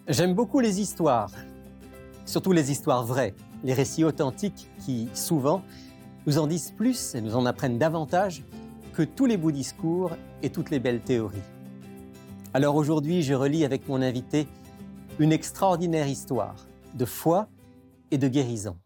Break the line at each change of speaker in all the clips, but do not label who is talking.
J'aime beaucoup les histoires, surtout les histoires vraies, les récits authentiques qui, souvent, nous en disent plus et nous en apprennent davantage que tous les beaux discours et toutes les belles théories. Alors aujourd'hui, je relis avec mon invité une extraordinaire histoire de foi et de guérison.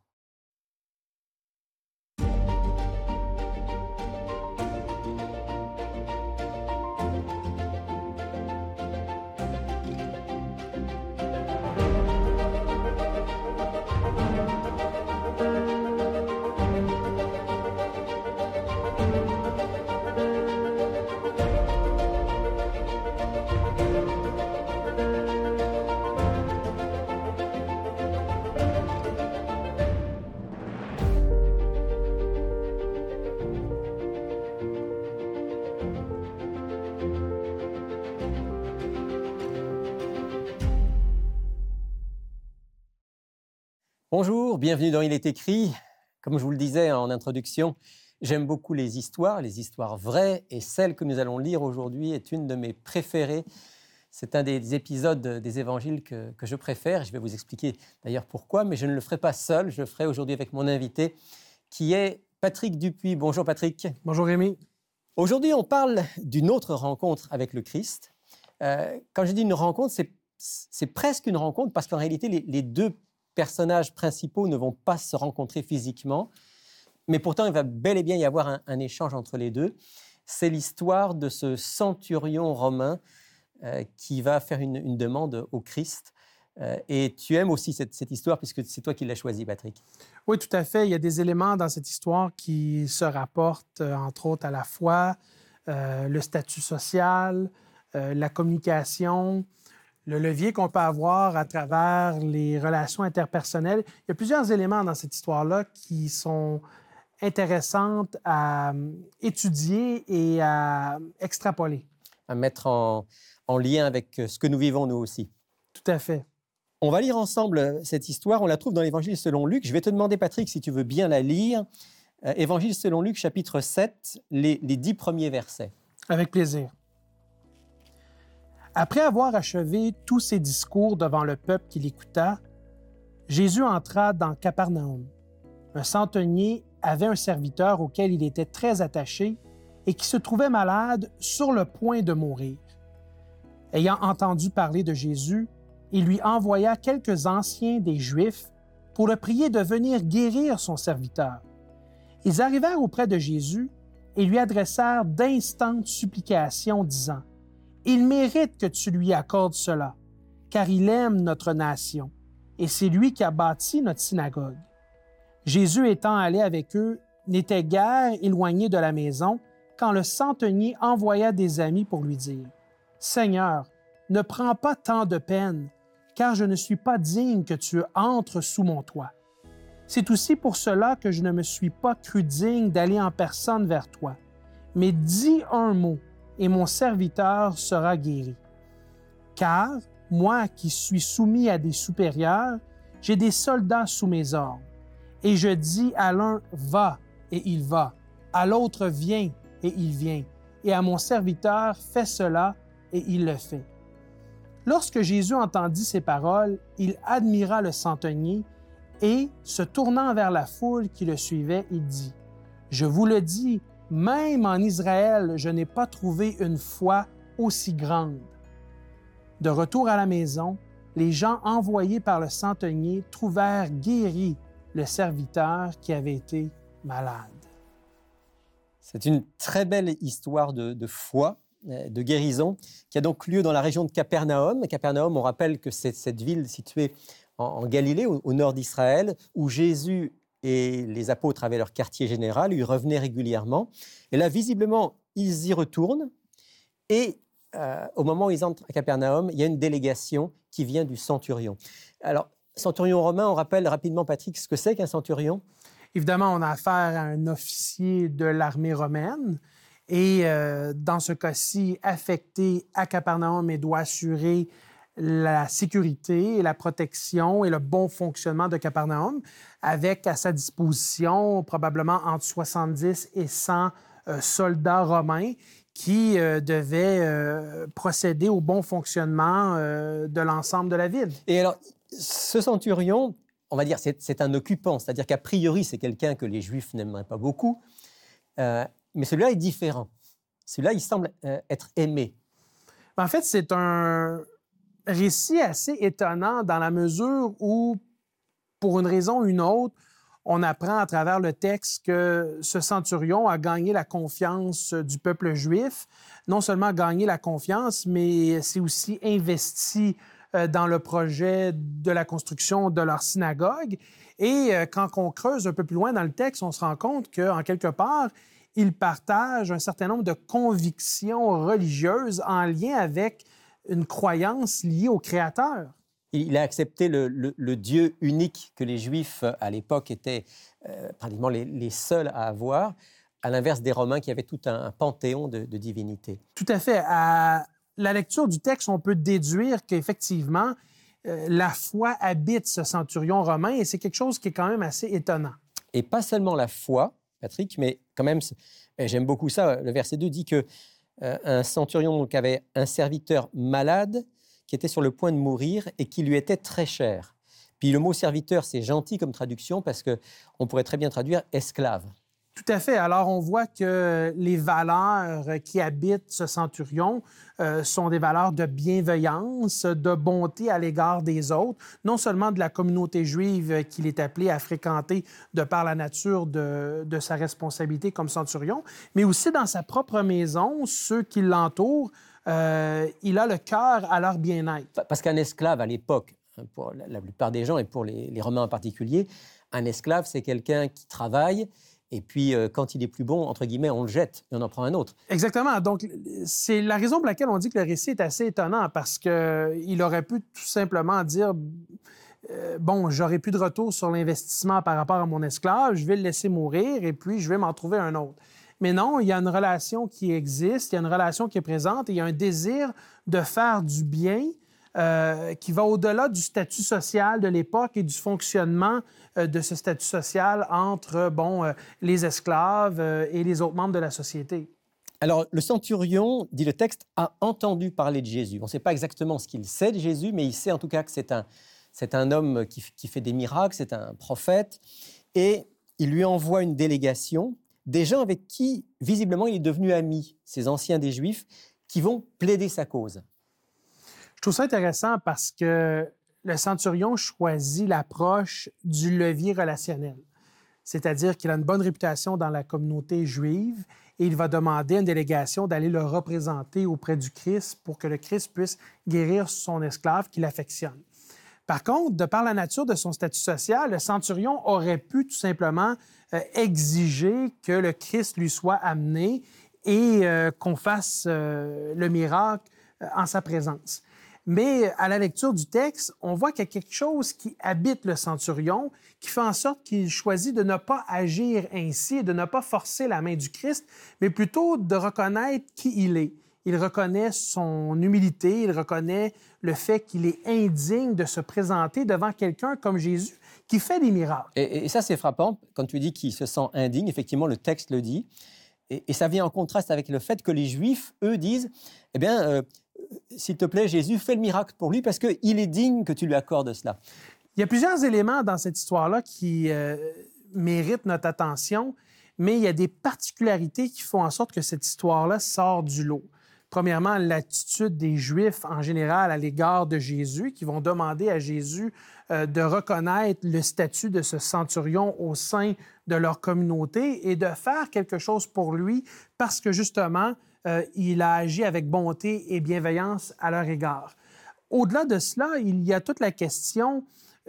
Bonjour, bienvenue dans Il est écrit. Comme je vous le disais en introduction, j'aime beaucoup les histoires vraies, et celle que nous allons lire aujourd'hui est une de mes préférées. C'est un des épisodes des évangiles que je préfère. Je vais vous expliquer d'ailleurs pourquoi, mais je ne le ferai pas seul. Je le ferai aujourd'hui avec mon invité, qui est Patrick Dupuis. Bonjour Patrick.
Bonjour Rémi.
Aujourd'hui, on parle d'une autre rencontre avec le Christ. Quand je dis une rencontre, c'est presque une rencontre, parce qu'en réalité, les deux personnages principaux ne vont pas se rencontrer physiquement, mais pourtant il va bel et bien y avoir un échange entre les deux. C'est l'histoire de ce centurion romain qui va faire une demande au Christ. Et tu aimes aussi cette histoire, puisque c'est toi qui l'as choisie, Patrick.
Oui, tout à fait. Il y a des éléments dans cette histoire qui se rapportent, entre autres, à la foi, le statut social, la communication, le levier qu'on peut avoir à travers les relations interpersonnelles. Il y a plusieurs éléments dans cette histoire-là qui sont intéressantes à étudier et à extrapoler.
À mettre en lien avec ce que nous vivons nous aussi.
Tout à fait.
On va lire ensemble cette histoire. On la trouve dans l'Évangile selon Luc. Je vais te demander, Patrick, si tu veux bien la lire. Évangile selon Luc, chapitre 7, les 10 premiers versets.
Avec plaisir. Après avoir achevé tous ses discours devant le peuple qui l'écouta, Jésus entra dans Capernaum. Un centenier avait un serviteur auquel il était très attaché et qui se trouvait malade, sur le point de mourir. Ayant entendu parler de Jésus, il lui envoya quelques anciens des Juifs pour le prier de venir guérir son serviteur. Ils arrivèrent auprès de Jésus et lui adressèrent d'instantes supplications, disant: « Il mérite que tu lui accordes cela, car il aime notre nation, et c'est lui qui a bâti notre synagogue. » Jésus étant allé avec eux, n'était guère éloigné de la maison, quand le centenier envoya des amis pour lui dire: « Seigneur, ne prends pas tant de peine, car je ne suis pas digne que tu entres sous mon toit. C'est aussi pour cela que je ne me suis pas cru digne d'aller en personne vers toi. Mais dis un mot, et mon serviteur sera guéri. Car, moi qui suis soumis à des supérieurs, j'ai des soldats sous mes ordres. Et je dis à l'un, va, et il va, à l'autre, viens, et il vient, et à mon serviteur, fais cela, et il le fait. » Lorsque Jésus entendit ces paroles, il admira le centenier, et, se tournant vers la foule qui le suivait, il dit: « Je vous le dis, même en Israël, je n'ai pas trouvé une foi aussi grande. » De retour à la maison, les gens envoyés par le centenier trouvèrent guéri le serviteur qui avait été malade.
C'est une très belle histoire de foi, de guérison, qui a donc lieu dans la région de Capernaum. Capernaum, on rappelle que c'est cette ville située en Galilée, au nord d'Israël, où Jésus et les apôtres avaient leur quartier général, ils revenaient régulièrement. Et là, visiblement, ils y retournent. Et au moment où ils entrent à Capernaum, il y a une délégation qui vient du centurion. Alors, centurion romain, on rappelle rapidement, Patrick, ce que c'est qu'un centurion?
Évidemment, on a affaire à un officier de l'armée romaine. Et dans ce cas-ci, affecté à Capernaum, et doit assurer la sécurité et la protection et le bon fonctionnement de Capernaum, avec à sa disposition probablement entre 70 et 100 soldats romains qui devait procéder au bon fonctionnement de l'ensemble de la ville.
Et alors, ce centurion, on va dire, c'est un occupant, c'est-à-dire qu'a priori, c'est quelqu'un que les Juifs n'aimeraient pas beaucoup, mais celui-là est différent. Celui-là, il semble être aimé.
En fait, c'est un récit assez étonnant dans la mesure où, pour une raison ou une autre, on apprend à travers le texte que ce centurion a gagné la confiance du peuple juif. Non seulement gagné la confiance, mais s'est aussi investi dans le projet de la construction de leur synagogue. Et quand on creuse un peu plus loin dans le texte, on se rend compte qu'en quelque part, il partage un certain nombre de convictions religieuses en lien avec une croyance liée au Créateur.
Il a accepté le Dieu unique que les Juifs, à l'époque, étaient pratiquement les seuls à avoir, à l'inverse des Romains qui avaient tout un panthéon de divinités.
Tout à fait. À la lecture du texte, on peut déduire qu'effectivement, la foi habite ce centurion romain et c'est quelque chose qui est quand même assez étonnant.
Et pas seulement la foi, Patrick, mais quand même, j'aime beaucoup ça, le verset 2 dit qu'un centurion donc, avait un serviteur malade qui était sur le point de mourir et qui lui était très cher. Puis le mot serviteur, c'est gentil comme traduction parce qu'on pourrait très bien traduire esclave.
Tout à fait. Alors, on voit que les valeurs qui habitent ce centurion sont des valeurs de bienveillance, de bonté à l'égard des autres, non seulement de la communauté juive qu'il est appelé à fréquenter de par la nature de sa responsabilité comme centurion, mais aussi dans sa propre maison, ceux qui l'entourent, il a le cœur à leur bien-être.
Parce qu'un esclave, à l'époque, pour la plupart des gens et pour les Romains en particulier, un esclave, c'est quelqu'un qui travaille. Et puis, quand il est plus bon, entre guillemets, on le jette et on en prend un autre.
Exactement. Donc, c'est la raison pour laquelle on dit que le récit est assez étonnant, parce qu'il aurait pu tout simplement dire bon, j'aurai plus de retour sur l'investissement par rapport à mon esclave, je vais le laisser mourir et puis je vais m'en trouver un autre. Mais non, il y a une relation qui existe, il y a une relation qui est présente et il y a un désir de faire du bien qui va au-delà du statut social de l'époque et du fonctionnement de ce statut social entre les esclaves et les autres membres de la société.
Alors, le centurion, dit le texte, a entendu parler de Jésus. On ne sait pas exactement ce qu'il sait de Jésus, mais il sait en tout cas que c'est un homme qui fait des miracles, c'est un prophète. Et il lui envoie une délégation, des gens avec qui, visiblement, il est devenu ami, ces anciens des Juifs, qui vont plaider sa cause.
Je trouve ça intéressant parce que le centurion choisit l'approche du levier relationnel. C'est-à-dire qu'il a une bonne réputation dans la communauté juive et il va demander à une délégation d'aller le représenter auprès du Christ pour que le Christ puisse guérir son esclave qu'il affectionne. Par contre, de par la nature de son statut social, le centurion aurait pu tout simplement exiger que le Christ lui soit amené et qu'on fasse le miracle en sa présence. Mais à la lecture du texte, on voit qu'il y a quelque chose qui habite le centurion, qui fait en sorte qu'il choisit de ne pas agir ainsi, de ne pas forcer la main du Christ, mais plutôt de reconnaître qui il est. Il reconnaît son humilité, il reconnaît le fait qu'il est indigne de se présenter devant quelqu'un comme Jésus qui fait des miracles.
Et ça, c'est frappant. Quand tu dis qu'il se sent indigne, effectivement, le texte le dit. Et ça vient en contraste avec le fait que les Juifs, eux, disent « Eh bien, s'il te plaît, Jésus, fais le miracle pour lui parce qu'il est digne que tu lui accordes cela. »
Il y a plusieurs éléments dans cette histoire-là qui méritent notre attention, mais il y a des particularités qui font en sorte que cette histoire-là sort du lot. Premièrement, l'attitude des Juifs en général à l'égard de Jésus, qui vont demander à Jésus de reconnaître le statut de ce centurion au sein de leur communauté et de faire quelque chose pour lui parce que justement, il a agi avec bonté et bienveillance à leur égard. Au-delà de cela, il y a toute la question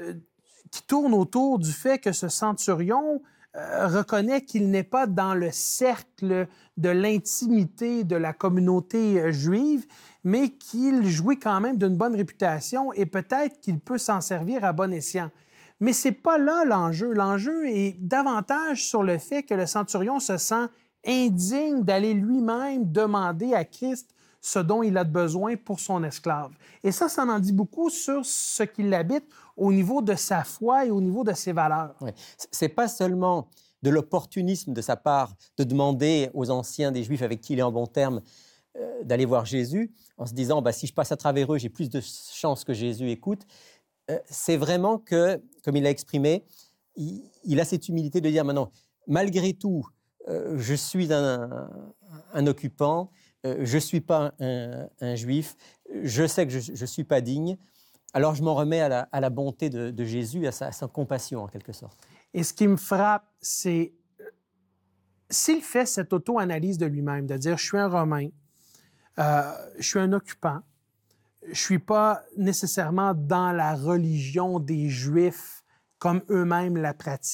qui tourne autour du fait que ce centurion reconnaît qu'il n'est pas dans le cercle de l'intimité de la communauté juive, mais qu'il jouit quand même d'une bonne réputation et peut-être qu'il peut s'en servir à bon escient. Mais ce n'est pas là l'enjeu. L'enjeu est davantage sur le fait que le centurion se sent indigne d'aller lui-même demander à Christ ce dont il a besoin pour son esclave. Et ça en dit beaucoup sur ce qui l'habite au niveau de sa foi et au niveau de ses valeurs.
Ouais. C'est pas seulement de l'opportunisme de sa part de demander aux anciens des Juifs avec qui il est en bon terme d'aller voir Jésus, en se disant si je passe à travers eux, j'ai plus de chances que Jésus écoute. C'est vraiment que, comme il l'a exprimé, il a cette humilité de dire maintenant, malgré tout, je suis un occupant, je ne suis pas un Juif, je sais que je ne suis pas digne, alors je m'en remets à la bonté de Jésus, à sa compassion en quelque sorte.
Et ce qui me frappe, c'est s'il fait cette auto-analyse de lui-même, de dire « je suis un Romain, je suis un occupant, je ne suis pas nécessairement dans la religion des Juifs comme eux-mêmes la pratiquent »,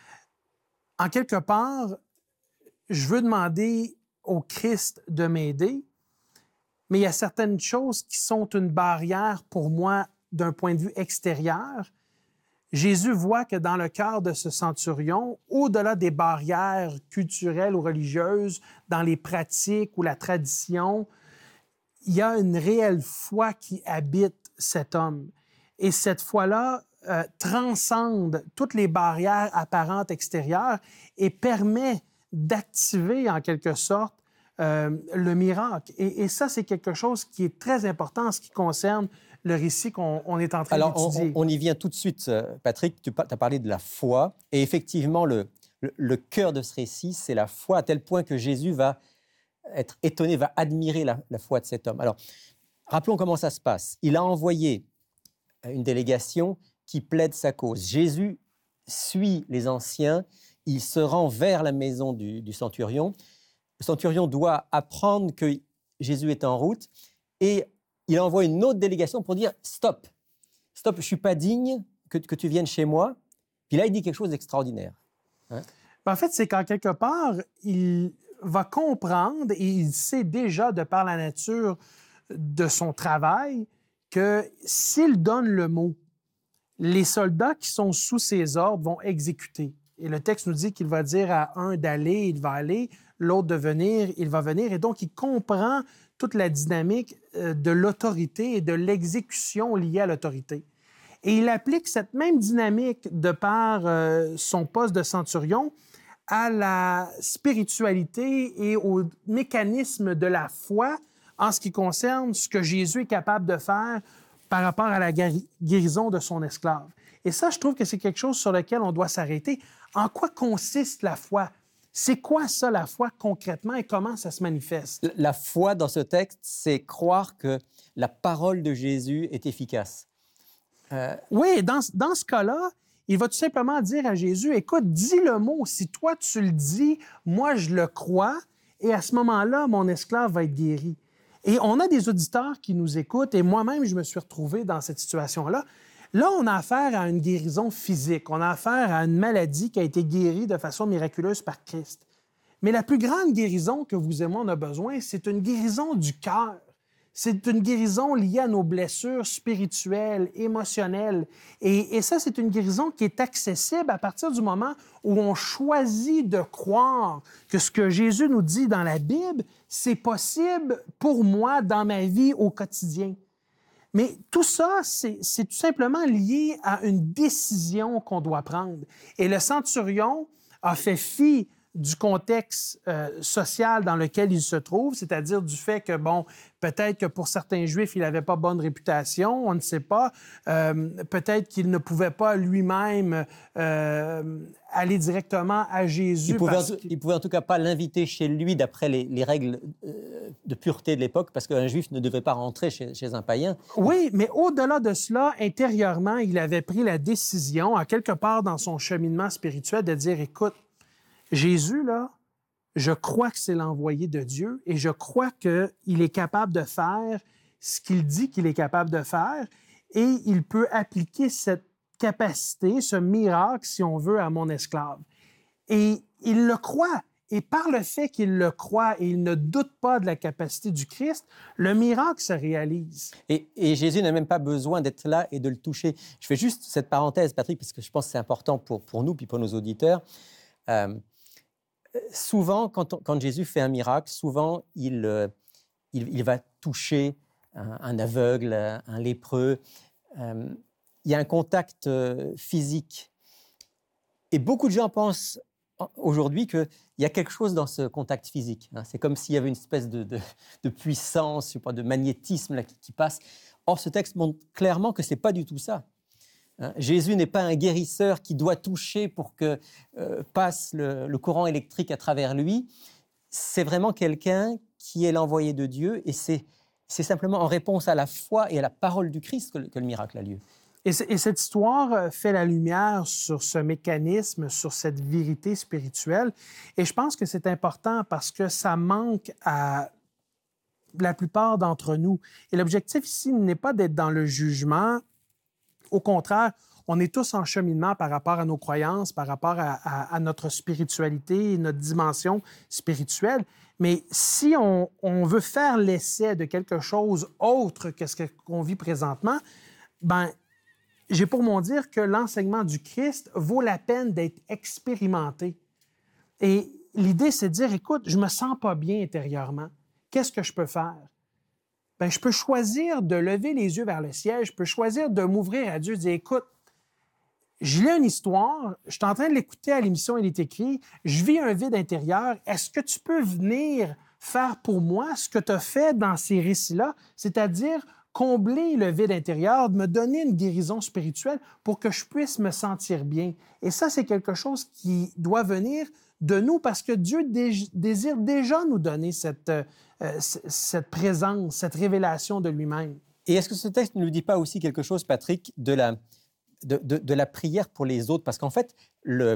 en quelque part, je veux demander au Christ de m'aider, mais il y a certaines choses qui sont une barrière pour moi d'un point de vue extérieur. Jésus voit que dans le cœur de ce centurion, au-delà des barrières culturelles ou religieuses, dans les pratiques ou la tradition, il y a une réelle foi qui habite cet homme. Et cette foi-là transcende toutes les barrières apparentes extérieures et permet d'activer en quelque sorte le miracle. Et ça, c'est quelque chose qui est très important en ce qui concerne le récit qu'on est en train d'étudier.
On y vient tout de suite, Patrick. Tu as parlé de la foi. Et effectivement, le cœur de ce récit, c'est la foi, à tel point que Jésus va être étonné, va admirer la foi de cet homme. Alors, rappelons comment ça se passe. Il a envoyé une délégation qui plaide sa cause. Jésus suit les anciens. Il se rend vers la maison du centurion. Le centurion doit apprendre que Jésus est en route et il envoie une autre délégation pour dire « Stop, je ne suis pas digne que tu viennes chez moi. » Puis là, il dit quelque chose d'extraordinaire.
En fait, c'est qu'en quelque part, il va comprendre et il sait déjà, de par la nature de son travail, que s'il donne le mot, les soldats qui sont sous ses ordres vont exécuter. Et le texte nous dit qu'il va dire à un d'aller, il va aller, l'autre de venir, il va venir. Et donc, il comprend toute la dynamique de l'autorité et de l'exécution liée à l'autorité. Et il applique cette même dynamique de par son poste de centurion à la spiritualité et au mécanisme de la foi en ce qui concerne ce que Jésus est capable de faire par rapport à la guérison de son esclave. Et ça, je trouve que c'est quelque chose sur lequel on doit s'arrêter. En quoi consiste la foi? C'est quoi ça, la foi, concrètement, et comment ça se manifeste?
La foi, dans ce texte, c'est croire que la parole de Jésus est efficace.
Oui, dans ce cas-là, il va tout simplement dire à Jésus, « Écoute, dis le mot. Si toi, tu le dis, moi, je le crois, et à ce moment-là, mon esclave va être guéri. » Et on a des auditeurs qui nous écoutent, et moi-même, je me suis retrouvé dans cette situation-là. Là, on a affaire à une guérison physique. On a affaire à une maladie qui a été guérie de façon miraculeuse par Christ. Mais la plus grande guérison que vous et moi on a besoin, c'est une guérison du cœur. C'est une guérison liée à nos blessures spirituelles, émotionnelles. Et ça, c'est une guérison qui est accessible à partir du moment où on choisit de croire que ce que Jésus nous dit dans la Bible, c'est possible pour moi dans ma vie au quotidien. Mais tout ça, c'est tout simplement lié à une décision qu'on doit prendre. Et le centurion a fait fi du contexte social dans lequel il se trouve, c'est-à-dire du fait que, bon, peut-être que pour certains Juifs, il n'avait pas bonne réputation, on ne sait pas. Peut-être qu'il ne pouvait pas lui-même aller directement à Jésus.
Il pouvait en tout cas pas l'inviter chez lui d'après les règles de pureté de l'époque, parce qu'un Juif ne devait pas rentrer chez un païen.
Oui, mais au-delà de cela, intérieurement, il avait pris la décision, à quelque part dans son cheminement spirituel, de dire, écoute, Jésus, là, je crois que c'est l'envoyé de Dieu et je crois qu'il est capable de faire ce qu'il dit qu'il est capable de faire et il peut appliquer cette capacité, ce miracle, si on veut, à mon esclave. Et il le croit. Et par le fait qu'il le croit et il ne doute pas de la capacité du Christ, le miracle se réalise.
Et Jésus n'a même pas besoin d'être là et de le toucher. Je fais juste cette parenthèse, Patrick, parce que je pense que c'est important pour nous puis pour nos auditeurs. Souvent, quand Jésus fait un miracle, souvent, il va toucher un aveugle, un lépreux. Il y a un contact physique. Et beaucoup de gens pensent aujourd'hui qu'il y a quelque chose dans ce contact physique. Hein. C'est comme s'il y avait une espèce de puissance, je sais pas, de magnétisme là, qui passe. Or, ce texte montre clairement que ce n'est pas du tout ça. Hein. Jésus n'est pas un guérisseur qui doit toucher pour que passe le courant électrique à travers lui. C'est vraiment quelqu'un qui est l'envoyé de Dieu et c'est simplement en réponse à la foi et à la parole du Christ que le miracle a lieu.
Et cette histoire fait la lumière sur ce mécanisme, sur cette vérité spirituelle. Et je pense que c'est important parce que ça manque à la plupart d'entre nous. Et l'objectif ici n'est pas d'être dans le jugement. Au contraire, on est tous en cheminement par rapport à nos croyances, par rapport à notre spiritualité, notre dimension spirituelle. Mais si on veut faire l'essai de quelque chose autre que ce qu'on vit présentement, ben j'ai pour mon dire que l'enseignement du Christ vaut la peine d'être expérimenté. Et l'idée, c'est de dire, écoute, je ne me sens pas bien intérieurement. Qu'est-ce que je peux faire? Bien, je peux choisir de lever les yeux vers le ciel, je peux choisir de m'ouvrir à Dieu, de dire, écoute, je lis une histoire, je suis en train de l'écouter à l'émission, il est écrit, je vis un vide intérieur, est-ce que tu peux venir faire pour moi ce que tu as fait dans ces récits-là, c'est-à-dire combler le vide intérieur, de me donner une guérison spirituelle pour que je puisse me sentir bien. Et ça, c'est quelque chose qui doit venir de nous parce que Dieu désire déjà nous donner cette présence, cette révélation de lui-même.
Et est-ce que ce texte ne nous dit pas aussi quelque chose, Patrick, de la prière pour les autres? Parce qu'en fait, le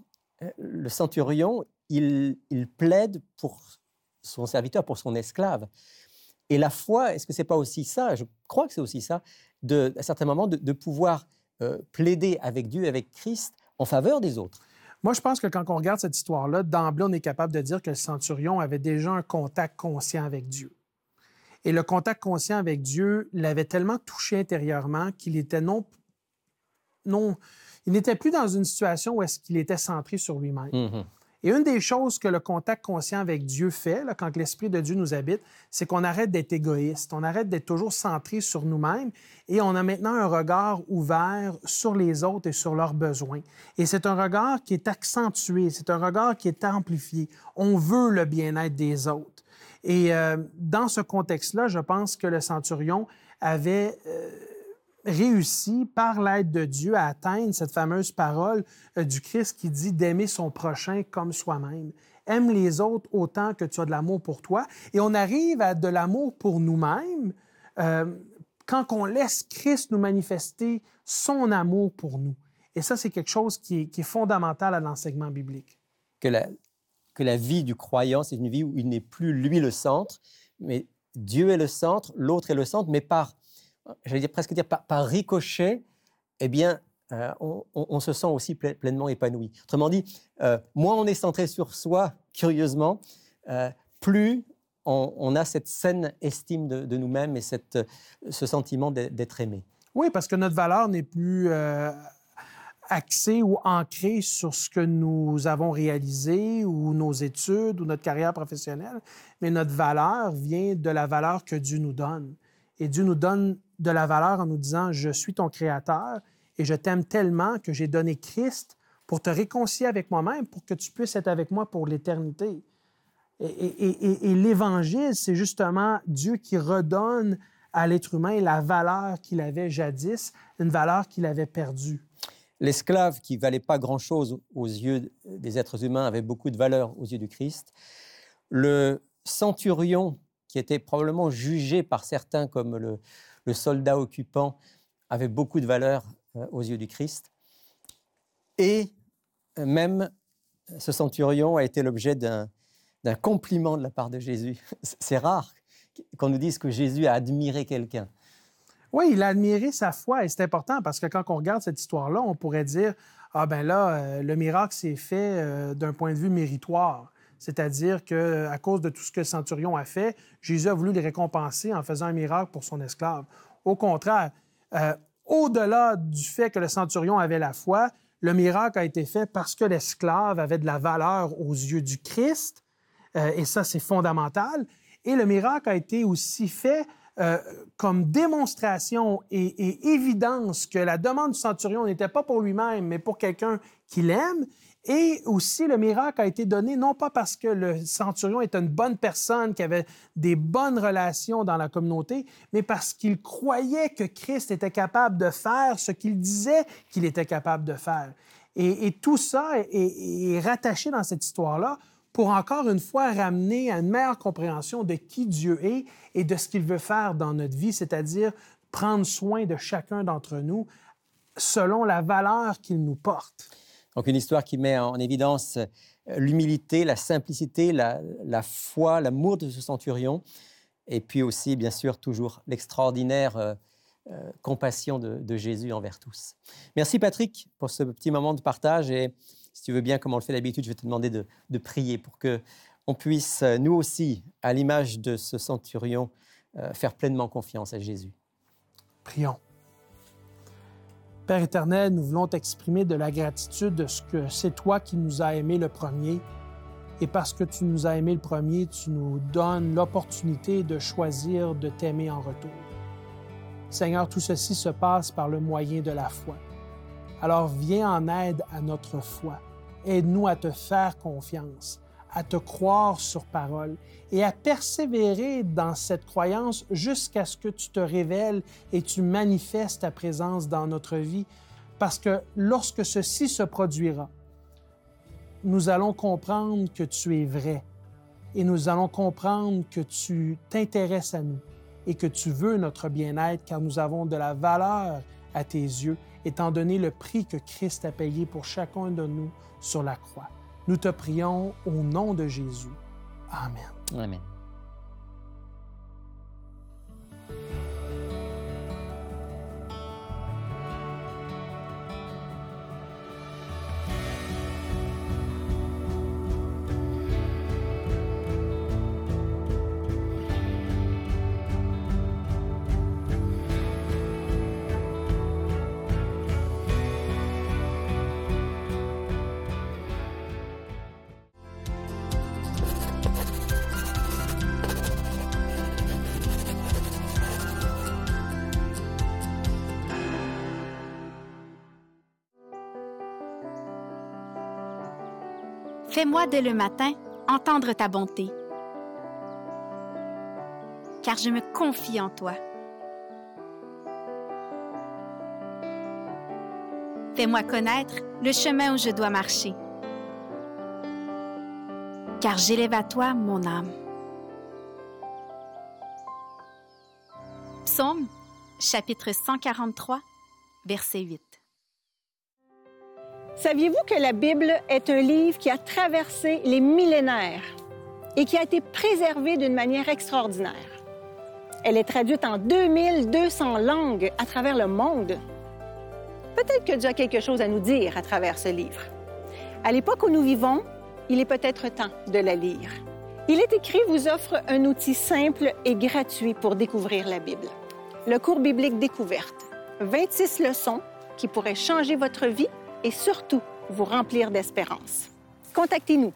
centurion, il plaide pour son serviteur, pour son esclave. Et la foi, est-ce que ce n'est pas aussi ça? Je crois que c'est aussi ça, à certains moments, de pouvoir plaider avec Dieu, avec Christ, en faveur des autres.
Moi, je pense que quand on regarde cette histoire-là, d'emblée, on est capable de dire que le centurion avait déjà un contact conscient avec Dieu. Et le contact conscient avec Dieu l'avait tellement touché intérieurement qu'il était il n'était plus dans une situation où est-ce qu'il était centré sur lui-même.
Mm-hmm.
Et une des choses que le contact conscient avec Dieu fait, là, quand l'Esprit de Dieu nous habite, c'est qu'on arrête d'être égoïste, on arrête d'être toujours centré sur nous-mêmes et on a maintenant un regard ouvert sur les autres et sur leurs besoins. Et c'est un regard qui est accentué, c'est un regard qui est amplifié. On veut le bien-être des autres. Et dans ce contexte-là, je pense que le centurion avait réussi, par l'aide de Dieu, à atteindre cette fameuse parole du Christ qui dit d'aimer son prochain comme soi-même. Aime les autres autant que tu as de l'amour pour toi. Et on arrive à de l'amour pour nous-mêmes quand on laisse Christ nous manifester son amour pour nous. Et ça, c'est quelque chose qui est fondamental à l'enseignement biblique.
Que la vie du croyant, c'est une vie où il n'est plus lui le centre, mais Dieu est le centre, l'autre est le centre, mais par ricochet, eh bien, on se sent aussi pleinement épanoui. Autrement dit, moins on est centré sur soi, curieusement, plus on a cette saine estime de nous-mêmes et ce sentiment d'être aimé.
Oui, parce que notre valeur n'est plus axée ou ancrée sur ce que nous avons réalisé ou nos études ou notre carrière professionnelle, mais notre valeur vient de la valeur que Dieu nous donne. Et Dieu nous donne de la valeur en nous disant « Je suis ton Créateur et je t'aime tellement que j'ai donné Christ pour te réconcilier avec moi-même, pour que tu puisses être avec moi pour l'éternité. » Et l'Évangile, c'est justement Dieu qui redonne à l'être humain la valeur qu'il avait jadis, une valeur qu'il avait perdue.
L'esclave qui ne valait pas grand-chose aux yeux des êtres humains avait beaucoup de valeur aux yeux du Christ. Le centurion, qui était probablement jugé par certains comme le soldat occupant, avait beaucoup de valeur aux yeux du Christ. Et même ce centurion a été l'objet d'un compliment de la part de Jésus. C'est rare qu'on nous dise que Jésus a admiré quelqu'un.
Oui, il a admiré sa foi et c'est important parce que quand on regarde cette histoire-là, on pourrait dire « Ah ben là, le miracle s'est fait d'un point de vue méritoire. » C'est-à-dire qu'à cause de tout ce que le centurion a fait, Jésus a voulu le récompenser en faisant un miracle pour son esclave. Au contraire, au-delà du fait que le centurion avait la foi, le miracle a été fait parce que l'esclave avait de la valeur aux yeux du Christ, et ça, c'est fondamental. Et le miracle a été aussi fait comme démonstration et évidence que la demande du centurion n'était pas pour lui-même, mais pour quelqu'un qu'il aime. Et aussi, le miracle a été donné non pas parce que le centurion était une bonne personne, qui avait des bonnes relations dans la communauté, mais parce qu'il croyait que Christ était capable de faire ce qu'il disait qu'il était capable de faire. Et tout ça est rattaché dans cette histoire-là pour encore une fois ramener à une meilleure compréhension de qui Dieu est et de ce qu'il veut faire dans notre vie, c'est-à-dire prendre soin de chacun d'entre nous selon la valeur qu'il nous porte.
Donc une histoire qui met en évidence l'humilité, la simplicité, la foi, l'amour de ce centurion, et puis aussi, bien sûr, toujours l'extraordinaire compassion de Jésus envers tous. Merci Patrick pour ce petit moment de partage, et si tu veux bien, comme on le fait d'habitude, je vais te demander de prier pour qu'on puisse, nous aussi, à l'image de ce centurion, faire pleinement confiance à Jésus.
Prions. Père éternel, nous voulons t'exprimer de la gratitude de ce que c'est toi qui nous as aimés le premier. Et parce que tu nous as aimés le premier, tu nous donnes l'opportunité de choisir de t'aimer en retour. Seigneur, tout ceci se passe par le moyen de la foi. Alors viens en aide à notre foi. Aide-nous à te faire confiance, à te croire sur parole et à persévérer dans cette croyance jusqu'à ce que tu te révèles et tu manifestes ta présence dans notre vie. Parce que lorsque ceci se produira, nous allons comprendre que tu es vrai et nous allons comprendre que tu t'intéresses à nous et que tu veux notre bien-être car nous avons de la valeur à tes yeux, étant donné le prix que Christ a payé pour chacun de nous sur la croix. Nous te prions au nom de Jésus. Amen.
Amen.
Fais-moi dès le matin entendre ta bonté, car je me confie en toi. Fais-moi connaître le chemin où je dois marcher, car j'élève à toi mon âme. Psaume, chapitre 143, verset 8.
Saviez-vous que la Bible est un livre qui a traversé les millénaires et qui a été préservé d'une manière extraordinaire? Elle est traduite en 2200 langues à travers le monde. Peut-être que Dieu a quelque chose à nous dire à travers ce livre. À l'époque où nous vivons, il est peut-être temps de la lire. Il est écrit vous offre un outil simple et gratuit pour découvrir la Bible. Le cours biblique Découverte. 26 leçons qui pourraient changer votre vie et surtout vous remplir d'espérance. Contactez-nous.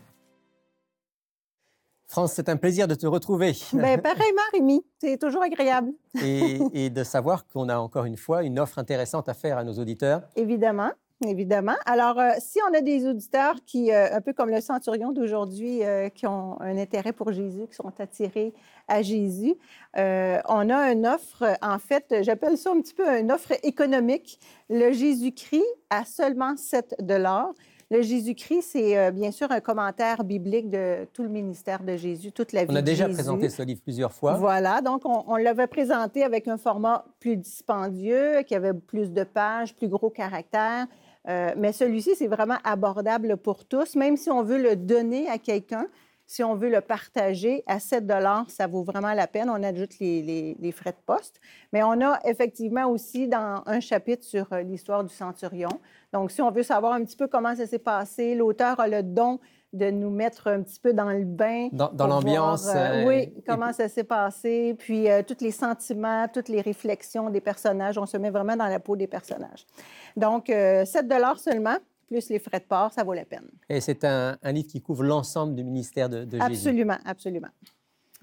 France, c'est un plaisir de te retrouver.
Bien, pareillement, Rémi. C'est toujours agréable.
et de savoir qu'on a encore une fois une offre intéressante à faire à nos auditeurs.
Évidemment, évidemment. Alors, si on a des auditeurs qui, un peu comme le centurion d'aujourd'hui, qui ont un intérêt pour Jésus, qui sont attirés à Jésus, on a une offre, en fait, j'appelle ça un petit peu une offre économique. Le Jésus-Christ à seulement 7 $. Le Jésus-Christ, c'est bien sûr un commentaire biblique de tout le ministère de Jésus, toute la vie de Jésus.
On a déjà présenté ce livre plusieurs fois.
Voilà, donc on l'avait présenté avec un format plus dispendieux, qui avait plus de pages, plus gros caractères. Mais celui-ci, c'est vraiment abordable pour tous, même si on veut le donner à quelqu'un, si on veut le partager à 7 $, ça vaut vraiment la peine. On ajoute les frais de poste. Mais on a effectivement aussi dans un chapitre sur l'histoire du centurion. Donc, si on veut savoir un petit peu comment ça s'est passé, l'auteur a le don de nous mettre un petit peu dans le bain.
Dans l'ambiance.
Oui, comment ça s'est passé, puis tous les sentiments, toutes les réflexions des personnages. On se met vraiment dans la peau des personnages. Donc, 7 $ seulement, plus les frais de port, ça vaut la peine.
Et c'est un livre qui couvre l'ensemble du ministère de Jésus.
Absolument, absolument. Ouais.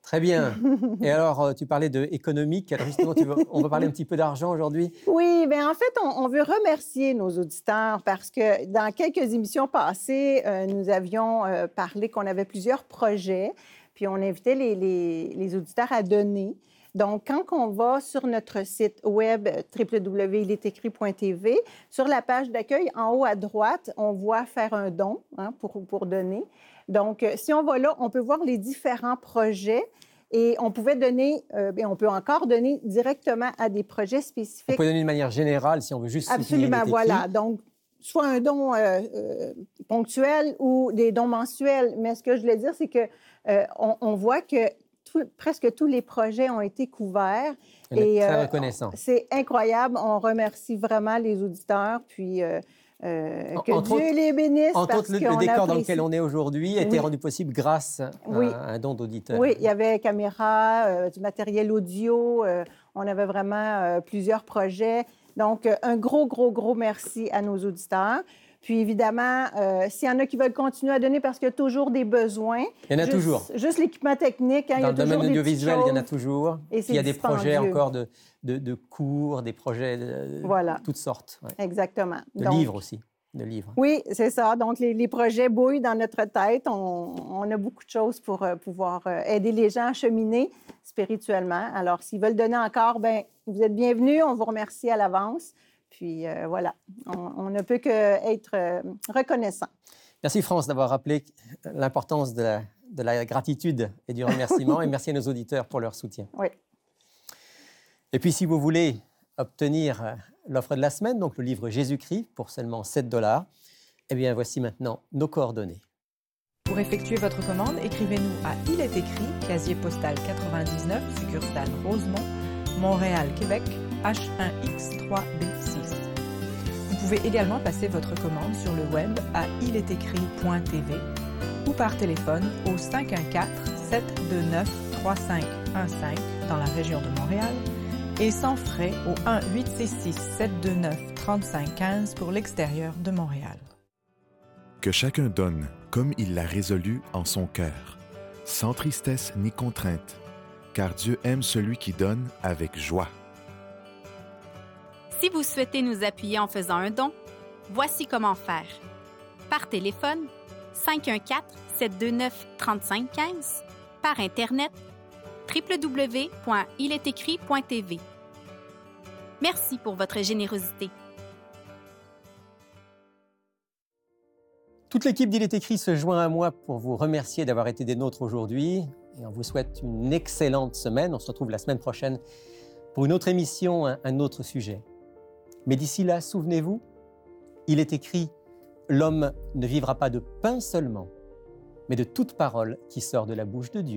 Très bien. Et alors, tu parlais de économique. Alors justement, on va parler un petit peu d'argent aujourd'hui.
Oui, bien en fait, on veut remercier nos auditeurs parce que dans quelques émissions passées, nous avions parlé qu'on avait plusieurs projets, puis on invitait les auditeurs à donner. Donc, quand on va sur notre site web www.iletécrit.tv, sur la page d'accueil, en haut à droite, on voit faire un don pour donner. Donc, si on va là, on peut voir les différents projets et on pouvait donner, et on peut encore donner directement à des projets spécifiques.
On peut donner de manière générale si on veut juste soutenir
Absolument, voilà. Donc, soit un don ponctuel ou des dons mensuels. Mais ce que je voulais dire, c'est qu'on voit que presque tous les projets ont été couverts.
On est très reconnaissant.
C'est incroyable. On remercie vraiment les auditeurs. Puis, que Dieu les bénisse.
Entre autres, le décor
apprécie.
dans lequel on est aujourd'hui a été rendu possible grâce à un don d'auditeurs.
Oui, il y avait caméra, du matériel audio. On avait vraiment plusieurs projets. Donc, un gros merci à nos auditeurs. Puis, évidemment, s'il y en a qui veulent continuer à donner parce qu'il y a toujours des besoins.
Il y en a toujours.
Juste l'équipement technique.
Dans le domaine audiovisuel, il y en a toujours.
Et
il y a des projets encore de cours, des projets de toutes sortes. Ouais.
Exactement.
Livres aussi. De livres.
Oui, c'est ça. Donc, les projets bouillent dans notre tête. On a beaucoup de choses pour pouvoir aider les gens à cheminer spirituellement. Alors, s'ils veulent donner encore, bien, vous êtes bienvenus. On vous remercie à l'avance. Puis voilà, on ne peut qu'être reconnaissant.
Merci France d'avoir rappelé l'importance de la gratitude et du remerciement. Et merci à nos auditeurs pour leur soutien.
Oui.
Et puis si vous voulez obtenir l'offre de la semaine, donc le livre Jésus-Christ pour seulement 7 $, eh bien voici maintenant nos coordonnées.
Pour effectuer votre commande, écrivez-nous à Il est écrit, casier postal 99, succursale Rosemont, Montréal, Québec, H1X3B6. Vous pouvez également passer votre commande sur le web à iletécrit.tv ou par téléphone au 514-729-3515 dans la région de Montréal et sans frais au 1-866-729-3515 pour l'extérieur de Montréal.
Que chacun donne comme il l'a résolu en son cœur, sans tristesse ni contrainte, car Dieu aime celui qui donne avec joie.
Si vous souhaitez nous appuyer en faisant un don, voici comment faire. Par téléphone, 514-729-3515, par Internet, www.iletécrit.tv. Merci pour votre générosité.
Toute l'équipe d'Il est écrit se joint à moi pour vous remercier d'avoir été des nôtres aujourd'hui. Et on vous souhaite une excellente semaine. On se retrouve la semaine prochaine pour une autre émission, un autre sujet. Mais d'ici là, souvenez-vous, il est écrit « L'homme ne vivra pas de pain seulement, mais de toute parole qui sort de la bouche de Dieu ».